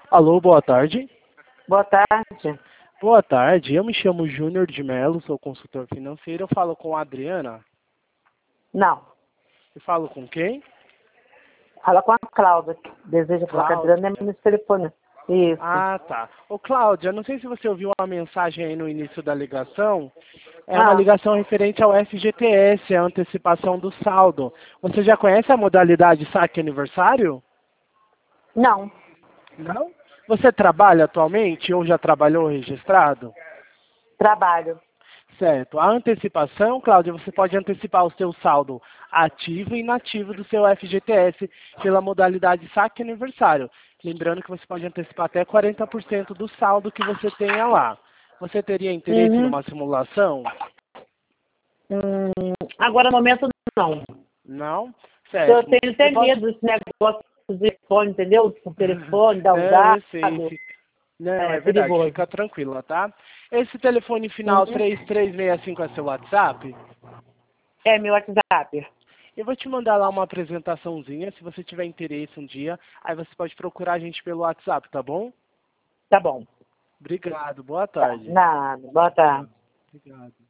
Alô, boa tarde. Boa tarde. Boa tarde, eu me chamo Júnior de Mello, sou consultor financeiro. Eu falo com a Adriana. Não. Eu falo com quem? Fala com a Cláudia. Deseja falar com a Cláudia. Adriana no telefone. Isso. Ah, tá. Ô, Cláudia, não sei se você ouviu a mensagem aí no início da ligação. É uma ligação referente ao FGTS, a antecipação do saldo. Você já conhece a modalidade saque aniversário? Não. Não? Você trabalha atualmente ou já trabalhou registrado? Trabalho. Certo. A antecipação, Cláudia, você pode antecipar o seu saldo ativo e inativo do seu FGTS pela modalidade saque aniversário. Lembrando que você pode antecipar até 40% do saldo que você tenha lá. Você teria interesse Uhum. numa simulação? Agora, no momento, não. Não? Eu Certo. tenho até Você pode... medo desse negócio de telefone, entendeu? O telefone, dar o Não, eu dado. sei. Não, É é verdade. perigoso. Fica tranquila, tá? Esse telefone final Uhum. 3365 é seu WhatsApp? É meu WhatsApp. Eu vou te mandar lá uma apresentaçãozinha, se você tiver interesse um dia, aí você pode procurar a gente pelo WhatsApp, tá bom? Tá bom. Obrigado, boa Tá. tarde. Nada. Boa tarde. Obrigado.